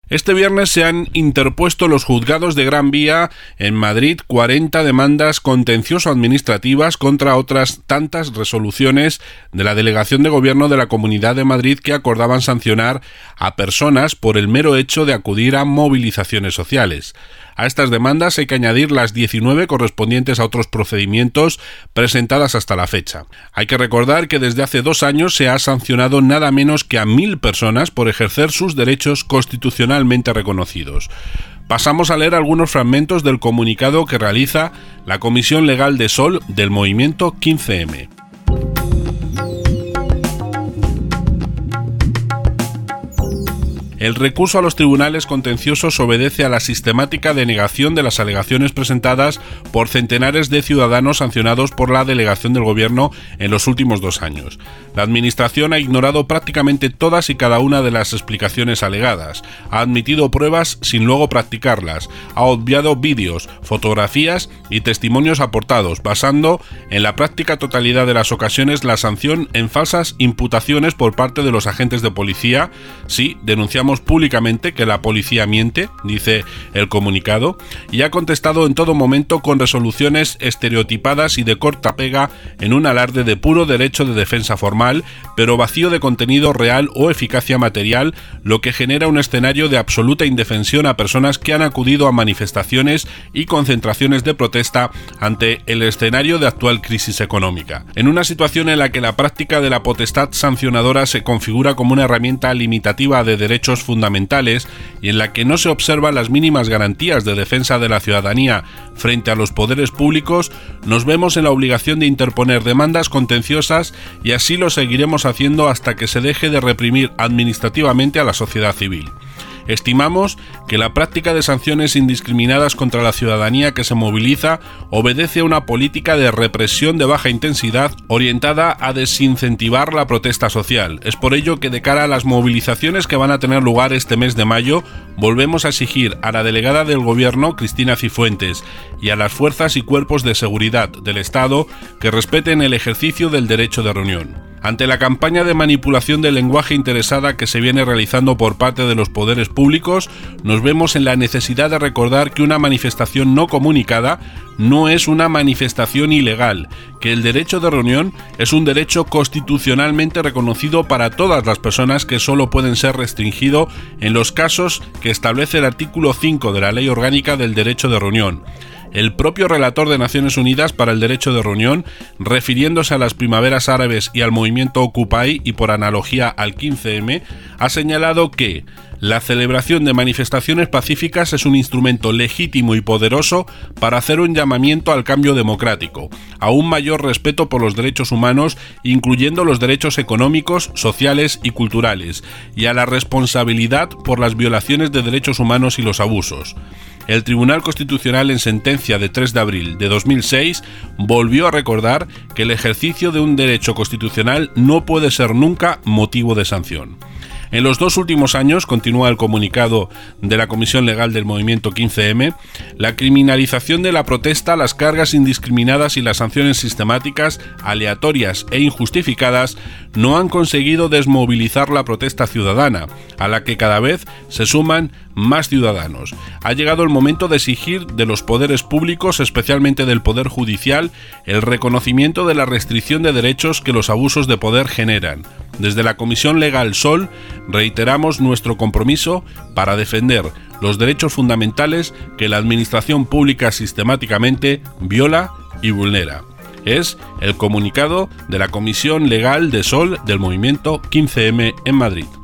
Este viernes se han interpuesto los juzgados de Gran Vía en Madrid 40 demandas contencioso-administrativas contra otras tantas resoluciones de la Delegación de Gobierno de la Comunidad de Madrid que acordaban sancionar a personas por el mero hecho de acudir a movilizaciones sociales. A estas demandas hay que añadir las 19 correspondientes a otros procedimientos presentadas hasta la fecha. Hay que recordar que desde hace 2 años se ha sancionado nada menos que a 1.000 personas por ejercer sus derechos constitucionalmente reconocidos. Pasamos a leer algunos fragmentos del comunicado que realiza la Comisión Legal de Sol del Movimiento 15M. El recurso a los tribunales contenciosos obedece a la sistemática denegación de las alegaciones presentadas por centenares de ciudadanos sancionados por la delegación del Gobierno en los últimos 2 años. La Administración ha ignorado prácticamente todas y cada una de las explicaciones alegadas, ha admitido pruebas sin luego practicarlas, ha obviado vídeos, fotografías y testimonios aportados, basando en la práctica totalidad de las ocasiones la sanción en falsas imputaciones por parte de los agentes de policía. Sí, denunciamos públicamente que la policía miente, dice el comunicado, y ha contestado en todo momento con resoluciones estereotipadas y de corta pega en un alarde de puro derecho de defensa formal, pero vacío de contenido real o eficacia material, lo que genera un escenario de absoluta indefensión a personas que han acudido a manifestaciones y concentraciones de protesta ante el escenario de actual crisis económica. En una situación en la que la práctica de la potestad sancionadora se configura como una herramienta limitativa de derechos fundamentales y en la que no se observan las mínimas garantías de defensa de la ciudadanía frente a los poderes públicos, nos vemos en la obligación de interponer demandas contenciosas y así lo seguiremos haciendo hasta que se deje de reprimir administrativamente a la sociedad civil. Estimamos que la práctica de sanciones indiscriminadas contra la ciudadanía que se moviliza obedece a una política de represión de baja intensidad orientada a desincentivar la protesta social. Es por ello que de cara a las movilizaciones que van a tener lugar este mes de mayo, volvemos a exigir a la delegada del Gobierno, Cristina Cifuentes, y a las fuerzas y cuerpos de seguridad del Estado que respeten el ejercicio del derecho de reunión. Ante la campaña de manipulación del lenguaje interesada que se viene realizando por parte de los poderes públicos, nos vemos en la necesidad de recordar que una manifestación no comunicada no es una manifestación ilegal, que el derecho de reunión es un derecho constitucionalmente reconocido para todas las personas que solo pueden ser restringido en los casos que establece el artículo 5 de la Ley Orgánica del Derecho de Reunión. El propio relator de Naciones Unidas para el Derecho de Reunión, refiriéndose a las primaveras árabes y al movimiento Occupy y por analogía al 15M, ha señalado que la celebración de manifestaciones pacíficas es un instrumento legítimo y poderoso para hacer un llamamiento al cambio democrático, a un mayor respeto por los derechos humanos, incluyendo los derechos económicos, sociales y culturales, y a la responsabilidad por las violaciones de derechos humanos y los abusos. El Tribunal Constitucional, en sentencia de 3 de abril de 2006, volvió a recordar que el ejercicio de un derecho constitucional no puede ser nunca motivo de sanción. En los 2 últimos años, continúa el comunicado de la Comisión Legal del Movimiento 15M, la criminalización de la protesta, las cargas indiscriminadas y las sanciones sistemáticas, aleatorias e injustificadas no han conseguido desmovilizar la protesta ciudadana, a la que cada vez se suman más ciudadanos. Ha llegado el momento de exigir de los poderes públicos, especialmente del Poder Judicial, el reconocimiento de la restricción de derechos que los abusos de poder generan. Desde la Comisión Legal Sol reiteramos nuestro compromiso para defender los derechos fundamentales que la Administración Pública sistemáticamente viola y vulnera. Es el comunicado de la Comisión Legal de Sol del Movimiento 15M en Madrid.